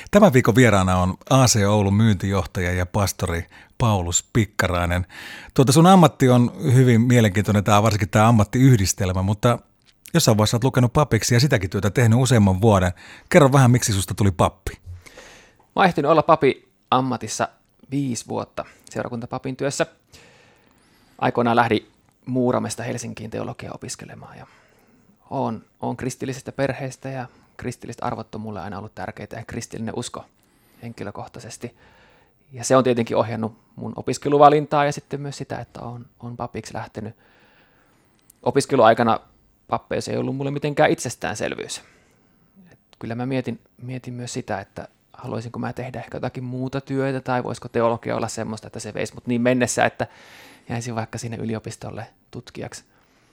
Tämän viikon vieraana on AC Oulun myyntijohtaja ja pastori Paulus Pikkarainen. Sun ammatti on hyvin mielenkiintoinen, varsinkin tämä ammattiyhdistelmä, mutta jossain vaiheessa olet lukenut papiksi ja sitäkin työtä tehnyt useamman vuoden. Kerro vähän, miksi susta tuli pappi? Mä oon ehtinyt olla papi ammatissa 5 vuotta seurakuntapapin työssä. Aikoinaan lähdin Muuramesta Helsinkiin teologiaa opiskelemaan ja oon kristillisestä perheestä ja kristilliset arvot on mulle aina ollut tärkeitä ja kristillinen usko henkilökohtaisesti. Ja se on tietenkin ohjannut mun opiskeluvalintaa ja sitten myös sitä, että on papiksi lähtenyt. Opiskeluaikana pappeus ei ollut mulle mitenkään itsestäänselvyys. Kyllä mä mietin myös sitä, että haluaisinko mä tehdä ehkä jotakin muuta työtä tai voisiko teologia olla semmoista, että se veisi mut niin mennessä, että jäisin vaikka sinne yliopistolle tutkijaksi.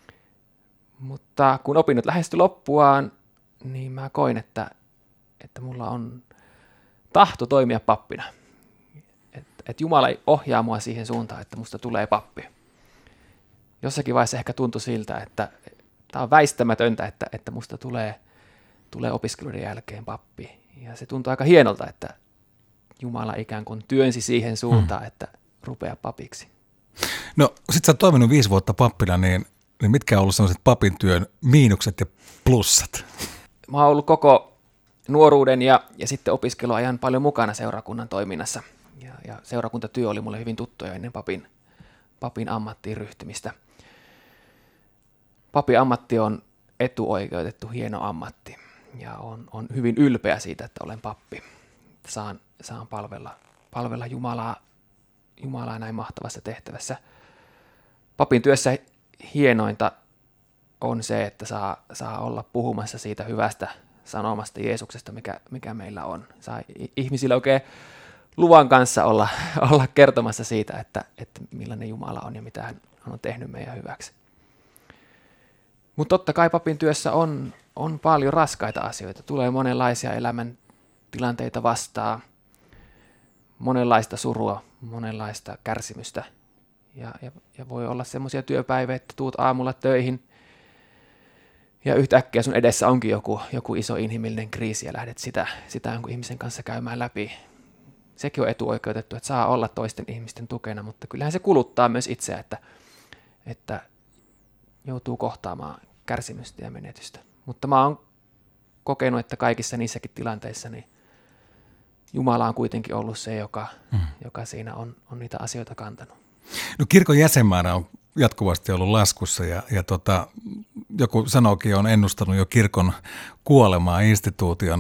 Mutta kun opinnot lähestyi loppuaan, niin mä koin, että mulla on tahto toimia pappina. Että Jumala ohjaa mua siihen suuntaan, että musta tulee pappi. Jossakin vaiheessa ehkä tuntui siltä, että tämä on väistämätöntä, että musta tulee opiskeluiden jälkeen pappi. Ja se tuntui aika hienolta, että Jumala ikään kuin työnsi siihen suuntaan, että rupea papiksi. No sit sä oot toiminut 5 vuotta pappina, niin mitkä on ollut sellaiset papin työn miinukset ja plussat? Mä oon ollut koko nuoruuden ja sitten opiskeluajan paljon mukana seurakunnan toiminnassa. Ja seurakuntatyö oli mulle hyvin tuttu jo ennen papin ammattiin ryhtymistä. Papin ammatti on etuoikeutettu hieno ammatti ja on hyvin ylpeä siitä, että olen pappi. Saan palvella Jumalaa näin mahtavassa tehtävässä. Papin työssä hienointa on se, että saa olla puhumassa siitä hyvästä sanomasta Jeesuksesta, mikä meillä on. Saa ihmisille oikein luvan kanssa olla kertomassa siitä, että millainen Jumala on ja mitä hän on tehnyt meidän hyväksi. Mutta totta kai papin työssä on paljon raskaita asioita. Tulee monenlaisia elämäntilanteita vastaan, monenlaista surua, monenlaista kärsimystä. Ja voi olla semmoisia työpäiviä, että tuut aamulla töihin ja yhtäkkiä sun edessä onkin joku iso inhimillinen kriisi ja lähdet sitä jonkun ihmisen kanssa käymään läpi. Sekin on etuoikeutettu, että saa olla toisten ihmisten tukena, mutta kyllähän se kuluttaa myös itseä, että joutuu kohtaamaan kärsimystä ja menetystä. Mutta mä oon kokenut, että kaikissa niissäkin tilanteissa niin Jumala on kuitenkin ollut se, joka siinä on niitä asioita kantanut. No kirkon jäsenmäärä on jatkuvasti ollut laskussa ja joku sanookin on ennustanut jo kirkon kuolemaa instituutiona.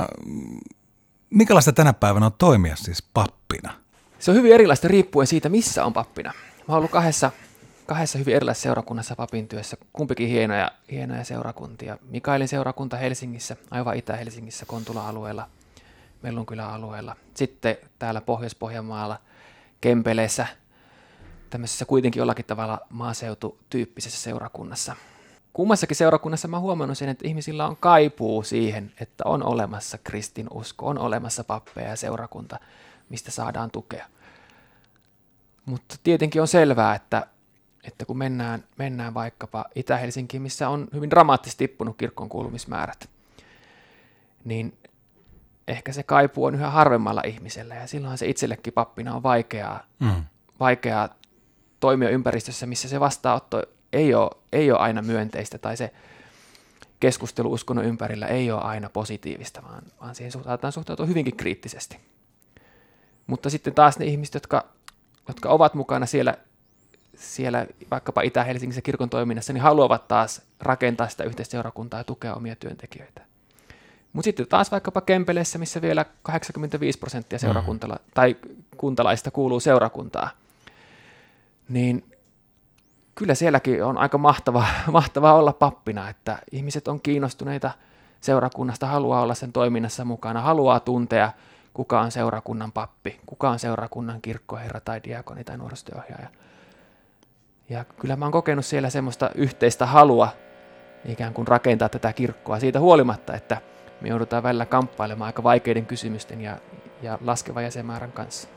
Minkälaista tänä päivänä on toimia siis pappina? Se on hyvin erilaista riippuen siitä, missä on pappina. Mä oon ollut kahdessa hyvin erilaisessa seurakunnassa papin työssä, kumpikin hienoja seurakuntia. Mikaelin seurakunta Helsingissä, aivan Itä-Helsingissä, Kontula-alueella, Mellunkylän alueella. Sitten täällä Pohjois-Pohjanmaalla, Kempeleessä, tämmöisessä kuitenkin jollakin tavalla maaseututyyppisessä seurakunnassa. Kummassakin seurakunnassa mä oon huomannut sen, että ihmisillä on kaipuu siihen, että on olemassa kristinusko, on olemassa pappeja ja seurakunta, mistä saadaan tukea. Mutta tietenkin on selvää, että kun mennään vaikkapa Itä-Helsinkiin, missä on hyvin dramaattisesti tippunut kirkkoon kuulumismäärät, niin ehkä se kaipuu on yhä harvemmalla ihmisellä ja silloin se itsellekin pappina on vaikeaa toimia ympäristössä, missä se vastaanotto ei ole aina myönteistä tai se keskustelu uskonnon ympärillä ei ole aina positiivista, vaan siihen saatetaan suhtautua hyvinkin kriittisesti. Mutta sitten taas ne ihmiset, jotka ovat mukana siellä vaikkapa Itä-Helsingissä kirkon toiminnassa, niin haluavat taas rakentaa sitä yhteisseurakuntaa ja tukea omia työntekijöitä. Mutta sitten taas vaikkapa Kempeleessä, missä vielä 85% tai kuntalaista kuuluu seurakuntaa, niin kyllä sielläkin on aika mahtavaa olla pappina, että ihmiset on kiinnostuneita seurakunnasta, haluaa olla sen toiminnassa mukana, haluaa tuntea, kuka on seurakunnan pappi, kuka on seurakunnan kirkkoherra tai diakoni tai nuorisotyöohjaaja. Ja kyllä mä oon kokenut siellä semmoista yhteistä halua ikään kuin rakentaa tätä kirkkoa siitä huolimatta, että me joudutaan välillä kamppailemaan aika vaikeiden kysymysten ja laskevan jäsenmäärän kanssa.